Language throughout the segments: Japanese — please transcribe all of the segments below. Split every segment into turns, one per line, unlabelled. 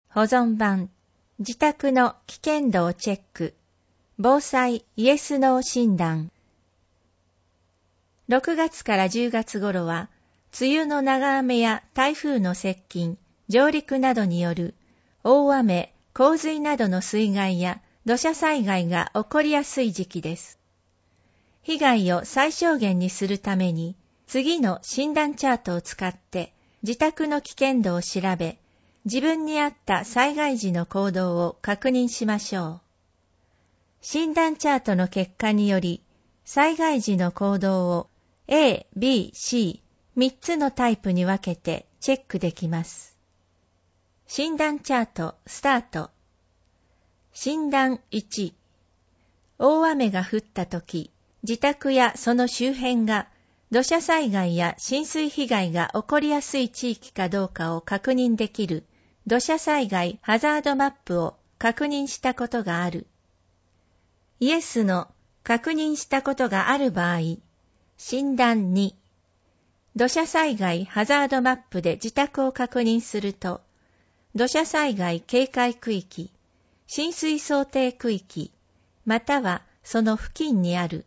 保存版、自宅の危険度をチェック、防災イエスノー診断。6月から10月頃は、梅雨の長雨や台風の接近、上陸などによる大雨、洪水などの水害や土砂災害が起こりやすい時期です。被害を最小限にするために、次の診断チャートを使って自宅の危険度を調べ、自分に合った災害時の行動を確認しましょう。診断チャートの結果により、災害時の行動を A、B、C、3つのタイプに分けてチェックできます。診断チャートスタート。診断1。大雨が降ったとき、自宅やその周辺が土砂災害や浸水被害が起こりやすい地域かどうかを確認できる土砂災害ハザードマップを確認したことがある。イエスの確認したことがある場合、診断2。土砂災害ハザードマップで自宅を確認すると、土砂災害警戒区域、浸水想定区域、またはその付近にある。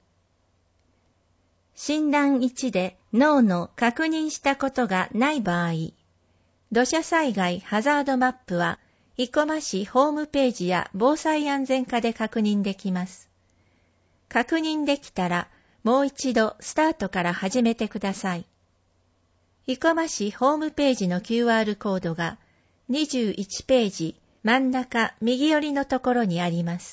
診断1でノーの確認したことがない場合、土砂災害ハザードマップは、生駒市ホームページや防災安全課で確認できます。確認できたら、もう一度スタートから始めてください。生駒市ホームページの QR コードが21ページ真ん中右寄りのところにあります。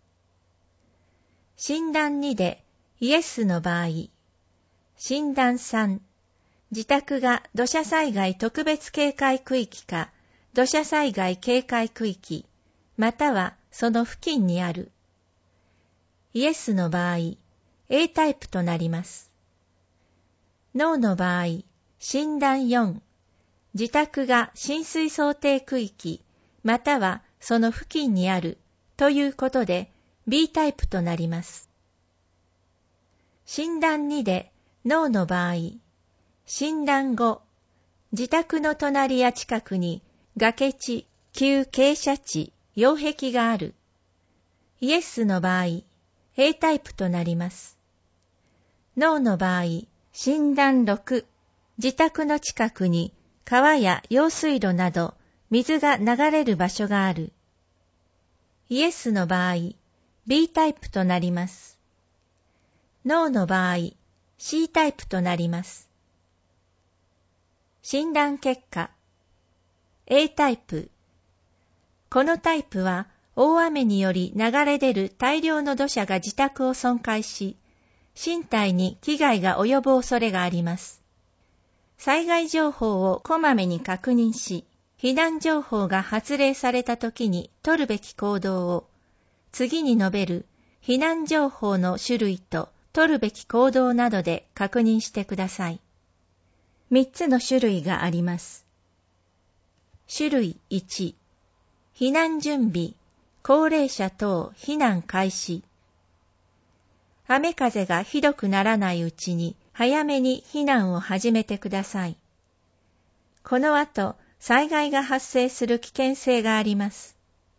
診断2でイエスの場合、診断3、自宅が土砂災害特別警戒区域か土砂災害警戒区域、またはその付近にある。イエスの場合、A タイプとなります。ノーの場合、診断4、自宅が浸水想定区域、またはその付近にあるということで B タイプとなります。診断2でノーの場合、診断5、自宅の隣や近くに崖地、旧傾斜地、擁壁がある。イエスの場合、A タイプとなります。ノーの場合、診断6、自宅の近くに川や用水路など水が流れる場所がある。イエスの場合、B タイプとなります。ノーの場合、C タイプとなります。診断結果。A タイプ。このタイプは大雨により流れ出る大量の土砂が自宅を損壊し、身体に危害が及ぶ恐れがあります。災害情報をこまめに確認し、避難情報が発令されたときに取るべき行動を、次に述べる避難情報の種類と取るべき行動などで確認してください。3つの種類があります。種類1、避難準備、高齢者等避難開始。雨風がひどくならないうちに早めに避難を始めてください。この後、災害が発生する危険性があります。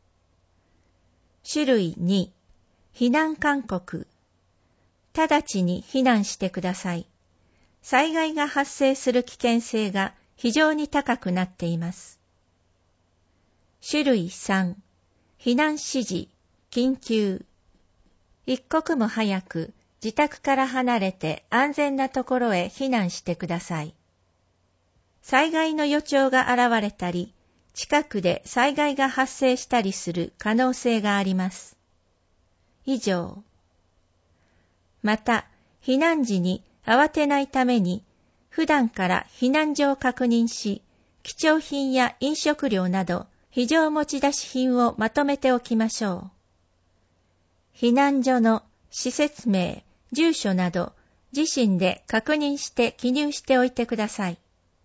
種類2、避難勧告。直ちに避難してください。災害が発生する危険性が非常に高くなっています。種類3、避難指示、緊急。一刻も早く自宅から離れて安全なところへ避難してください。災害の予兆が現れたり、近くで災害が発生したりする可能性があります。以上。また、避難時に慌てないために、普段から避難所を確認し、貴重品や飲食料など非常持ち出し品をまとめておきましょう。避難所の施設名、住所など自身で確認して記入しておいてください。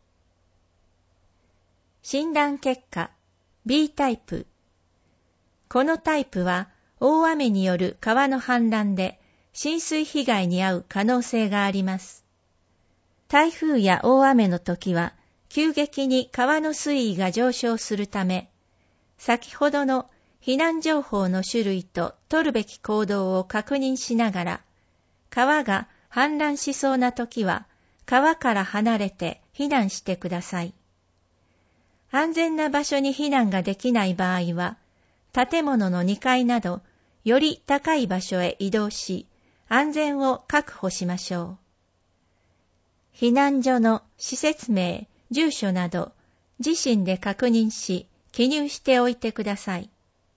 診断結果 B タイプ。このタイプは大雨による川の氾濫で浸水被害に遭う可能性があります。台風や大雨の時は急激に川の水位が上昇するため、 先ほどの避難情報の種類と取るべき行動を確認しながら、川が氾濫しそうなときは、川から離れて避難してください。安全な場所に避難ができない場合は、建物の2階など、より高い場所へ移動し、安全を確保しましょう。避難所の施設名、住所など、自身で確認し、記入しておいてください。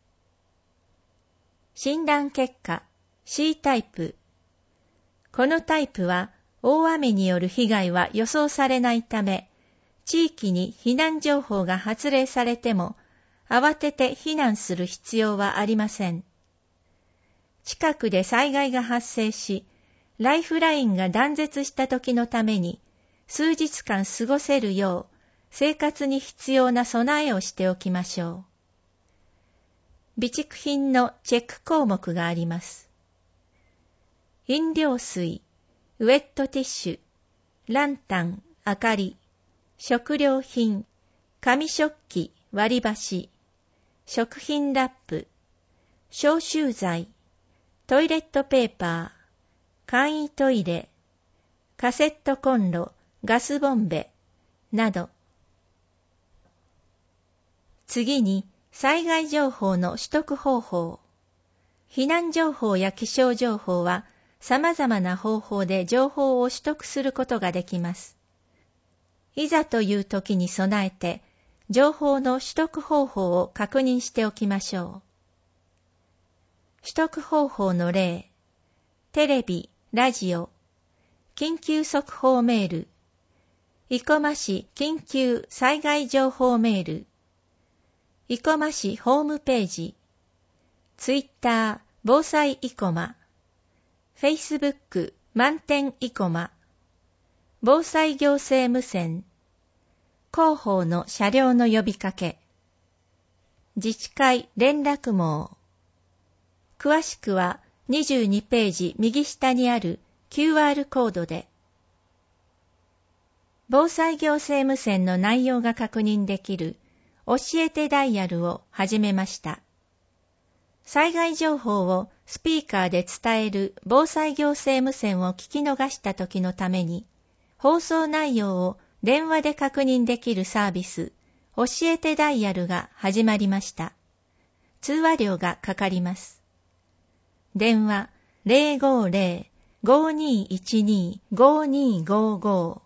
診断結果、C タイプ。このタイプは、大雨による被害は予想されないため、地域に避難情報が発令されても、慌てて避難する必要はありません。近くで災害が発生し、ライフラインが断絶した時のために、数日間過ごせるよう、生活に必要な備えをしておきましょう。備蓄品のチェック項目があります。飲料水、ウェットティッシュ、ランタン、明かり、食料品、紙食器、割り箸、食品ラップ、消臭剤、トイレットペーパー、簡易トイレ、カセットコンロ、ガスボンベ、など。次に、災害情報の取得方法。避難情報や気象情報は、様々な方法で情報を取得することができます。いざという時に備えて、情報の取得方法を確認しておきましょう。取得方法の例、テレビ、ラジオ、緊急速報メール、生駒市緊急災害情報メール、生駒市ホームページ、ツイッター防災生駒、フェイスブック満点生駒、防災行政無線、広報の車両の呼びかけ、自治会連絡網。詳しくは22ページ右下にある QR コードで。防災行政無線の内容が確認できる教えてダイヤルを始めました。災害情報をスピーカーで伝える防災行政無線を聞き逃した時のために、放送内容を電話で確認できるサービス、教えてダイヤルが始まりました。通話料がかかります。電話 050-5212-5255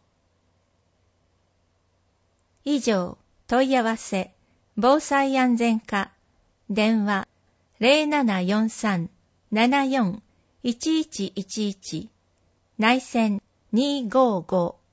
以上、問い合わせ、防災安全課、電話 0743-74-1111 内線255